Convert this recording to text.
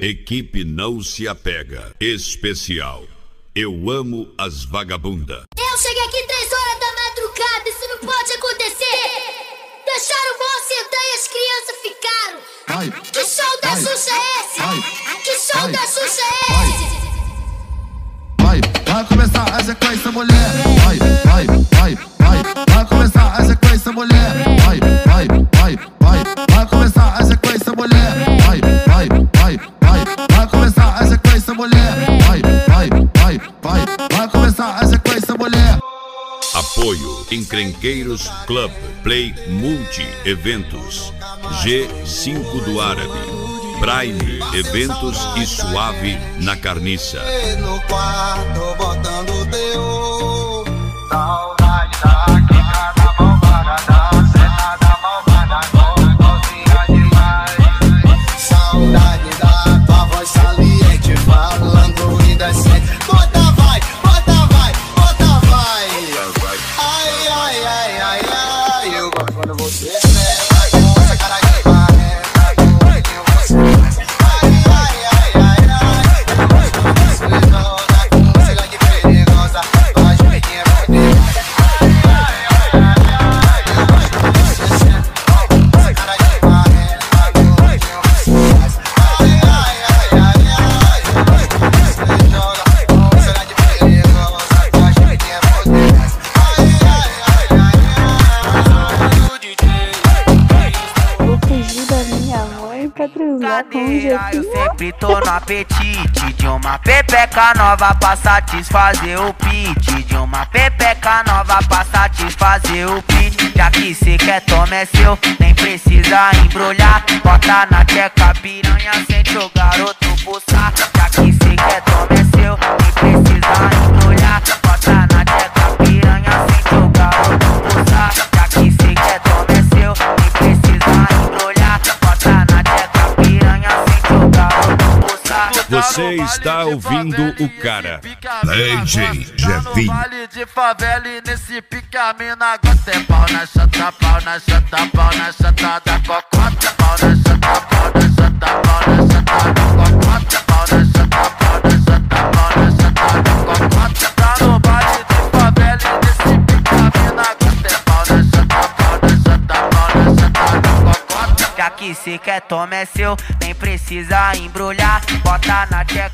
Equipe não se apega. Especial. Eu amo as vagabundas. Eu cheguei aqui 3 horas da madrugada, isso não pode acontecer. Deixaram o bom sentar e as crianças ficaram. Que show da Xuxa é esse? Que show da Xuxa é esse? Vai começar a sequência, mulher. Vai começar a sequência, mulher. Vai começar a sequência, mulher. Vai começar a sequência, mulher. Vai começar a sequência, mulher. Apoio Encrenqueiros Club Play Multi Eventos, G5 do Árabe, Prime Eventos e Suave na Carniça. No quarto botando teu saudade daqui, carnaval vagadão, sentada malvada, gostosinha demais. saudade da tua voz saliente, falando indecente. Bota vai, bota vai, bota vai. Ai, ai, ai, ai, ai. Eu gosto quando você pega com essa cara de marreta, com você. Ai, ai, ai, ai, ai. Eu gosto quando você joga com essa grande perigosa. Faz pequinha poder. Ai, ai, ai, ai, ai. Eu gosto quando você senta com essa cara de marreta, com você. Ai, ai, ai, ai, ai. Eu gosto quando você joga com essa grande perigosa. Faz pequinha poder. Ai, ai, ai, ai, ai. O DJ. Vou fugir da minha mãe pra transar com um Eu jeitinho. sempre tô no apetite de uma pepeca nova pra satisfazer o pit. De uma pepeca nova pra satisfazer o pit. Já que cê quer toma é seu, nem precisa embrulhar. Bota na tcheca piranha, sente o garoto pulsar. Já que cê quer toma é seu, nem precisa embrulhar. Bota na tcheca piranha, sente o garoto pulsar. Já que cê quer toma é seu, nem precisa embrulhar. Bota na tcheca piranha, sente o garoto pulsar. Você está ouvindo o cara DJ Jefinho. Vale de favela e nesse pique a mina gosta é pau na chata, pau na chata, pau na chata da cocota. Pau na chata, pau na chata, pau na chata da cocota. Pau na chata, pau na chata, pau na chata da cocota. Tá no baile de favela e nesse pique a mina gosta é pau na chata, pau na chata, pau na chata da cocota. Já que cê quer toma é seu, nem precisa embrulhar. Bota na tcheca